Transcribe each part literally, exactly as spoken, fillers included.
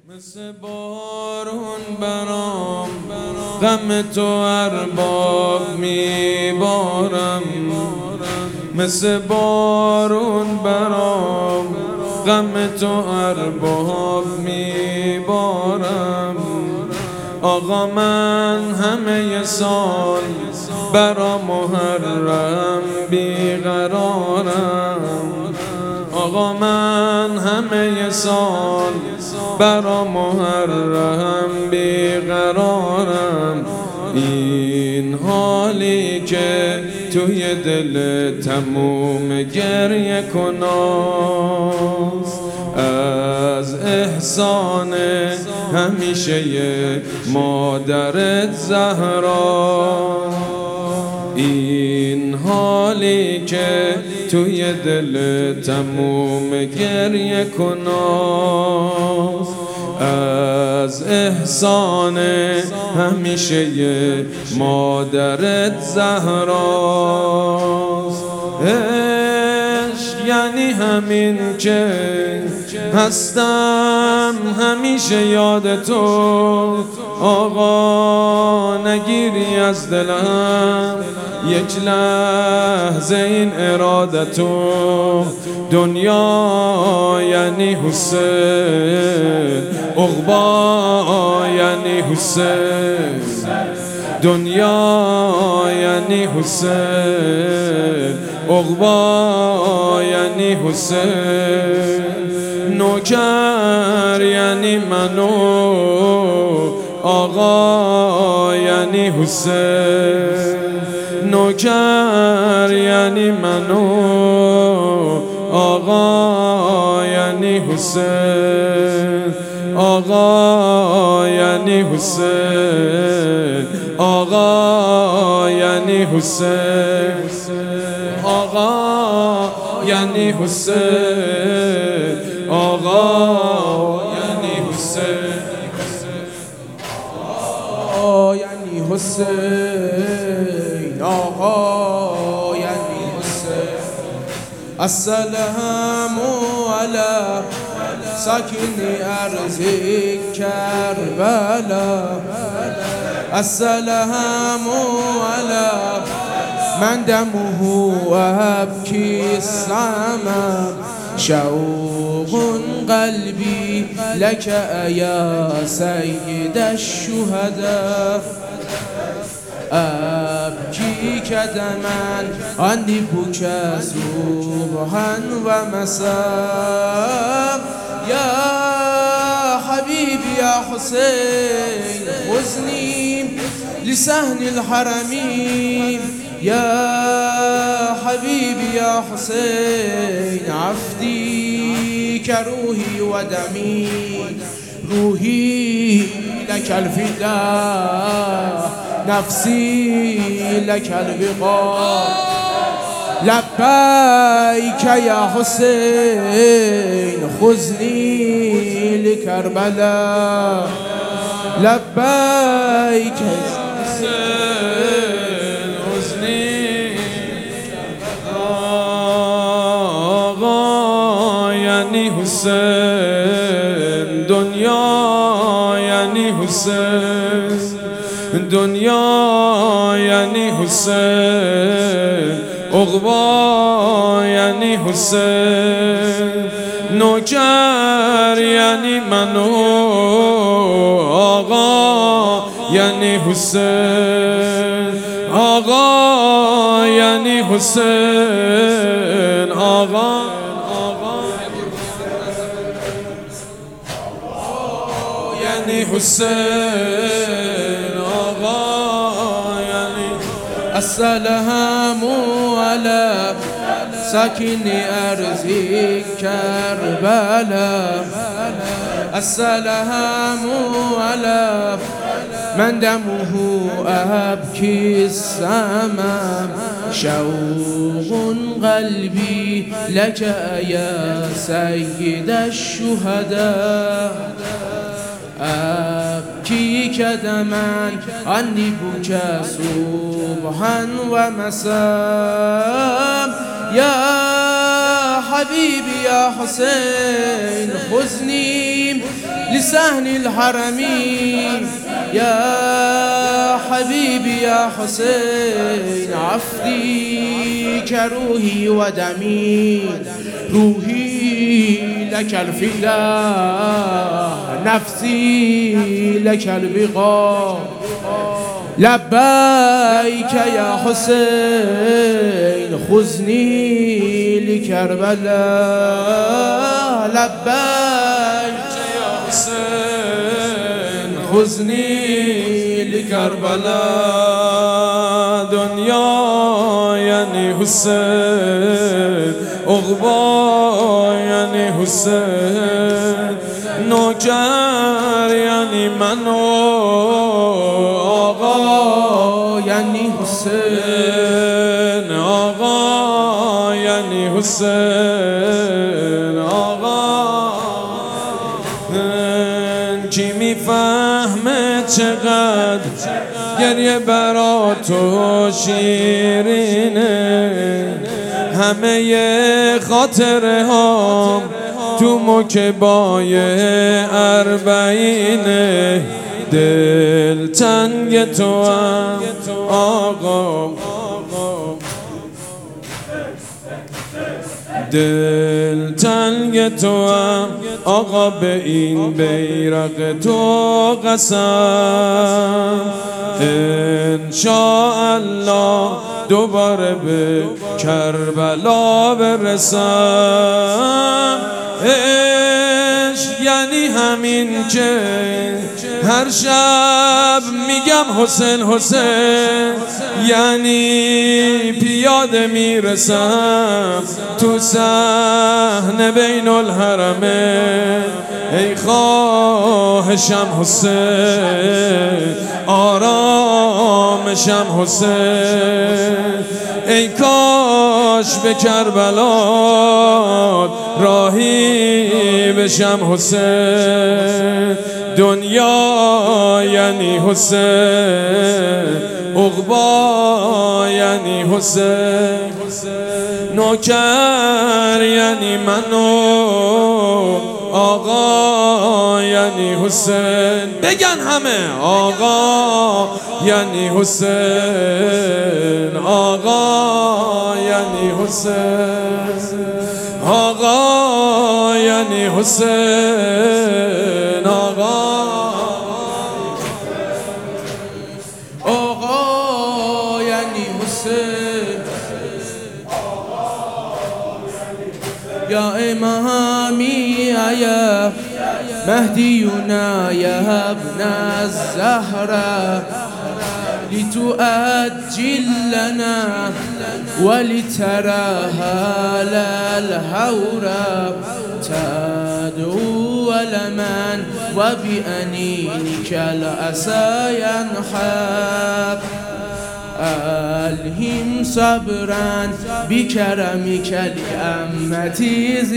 مثل بارون برام غم تو ارباب میبارم، مثل بارون برام غم تو ارباب میبارم. آقا من همه سال برا محرم بیقرارم، آقا من همه سال برا محرم بیقرارم. این حالی که توی دل تموم گریه کناست از احسان همیشه مادرت زهرا. این حالی که توی دل تموم گریه کناست از احسان همیشه مادرت زهراست. عشق یعنی همین که هستم همیشه یاد تو، آقا نگیری از دلم یک لحظه این ارادتو. دنیا یعنی حسین، عقبا یعنی حسین، دنیا یعنی حسین، عقبا یعنی حسین. نوکر یعنی منو، آقا یعنی حسین. نوکر یعنی منو، آقا یعنی حسین. آقا یعنی حسین، آقا یعنی حسین، آقا یعنی حسین، آقا یعنی حسین، آقا یعنی حسین، آقا یعنی حسین. السلام علی ساکن ارض کربلا، السلام علی من دمه ابکی السما. شوق قلبي لك يا سيد الشهداء، أبكيك دما عني بكى صبحا ومساء. يا حبيبي يا حسين خذني لسهن الحرمين، يا حبيبي يا حسين عفديك روحي ودمي. روحي لك الفداء، نفسي لك البقاء. لبيك يا حسين خذني لكربلاء، لبيك يا حسين خذني. آقا یعنی حسین، دنیا یعنی حسین، دنیا یعنی حسین، عقبا یعنی حسین. نوکر یعنی منو، آقا یعنی حسین، آقا یعنی حسین، آقا یعنی حسین، آقا یعنی. السلام علی ساکن ارض کربلا، السلام علی من دمه ابکی السما. شوق قلبي لك يا سيد الشهداء، أبكيك دما عني بكى صبحا ومساء. يا حبيبي يا حسين خذني لسهل الحرمين يا حبيبي يا حسين عفديك روحي ودمي روحي لك الفداء نفسي لك البقاء لبيك يا حسين خذني لكربلاء لبيك يا حسين خذني لكربلاء دنیا یعنی حسین عقبا یعنی حسین نوکر یعنی من آقا یعنی حسین آقا یعنی حسین آقا کی میفهمه چقدر گریه برا تو شیرینه همه خاطره ها تو مکبای اربعینه دل تنگ تو هم آقا دل تنگ تو هم آقا به این بیرق تو قسم انشاءالله دوباره به کربلا برسم عشق یعنی همین که هر شب میگم حسین حسین یعنی پیاده میرسم تو صحنه بین الحرمین ای خواهشم حسین آرامشم حسین ای کاش به کربلا راهی بشم حسین دنیا یعنی حسین عقبا یعنی حسین نوکر یعنی منو آقا یعنی حسین بگن همه آقا یعنی حسین آقا یعنی حسین آقا یعنی حسین آقا آقا یعنی حسین یا امامی یا مهدینا یا ابن الزهرا لتؤجل لنا ولترها الهورا تدعو لمن وبأنينك الأسى ينحب ألهم صبرا بكرمك لأمتي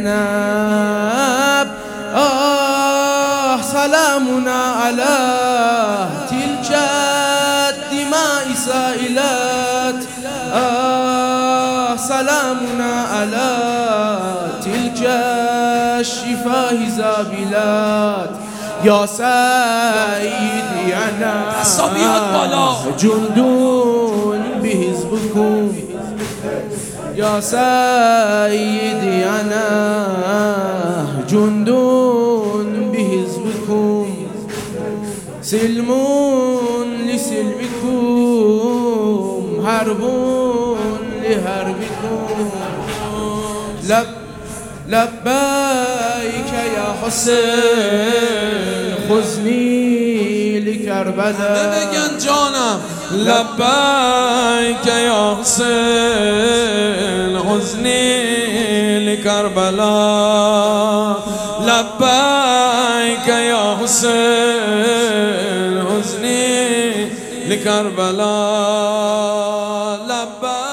زينب آه سلامنا على تلك الدماء سائلات آه سلامنا على تلك الشفاه زابلات یا سیدی انا جندون بحزبكم یا سیدی انا جندون بحزبكم سلمون لسلمكم حربون لحربكم لب لبیک یا حسین خذنی لکربلا بگن جانم لبیک یا حسین خذنی لکربلا لبیک یا حسین خذنی لکربلا لبیک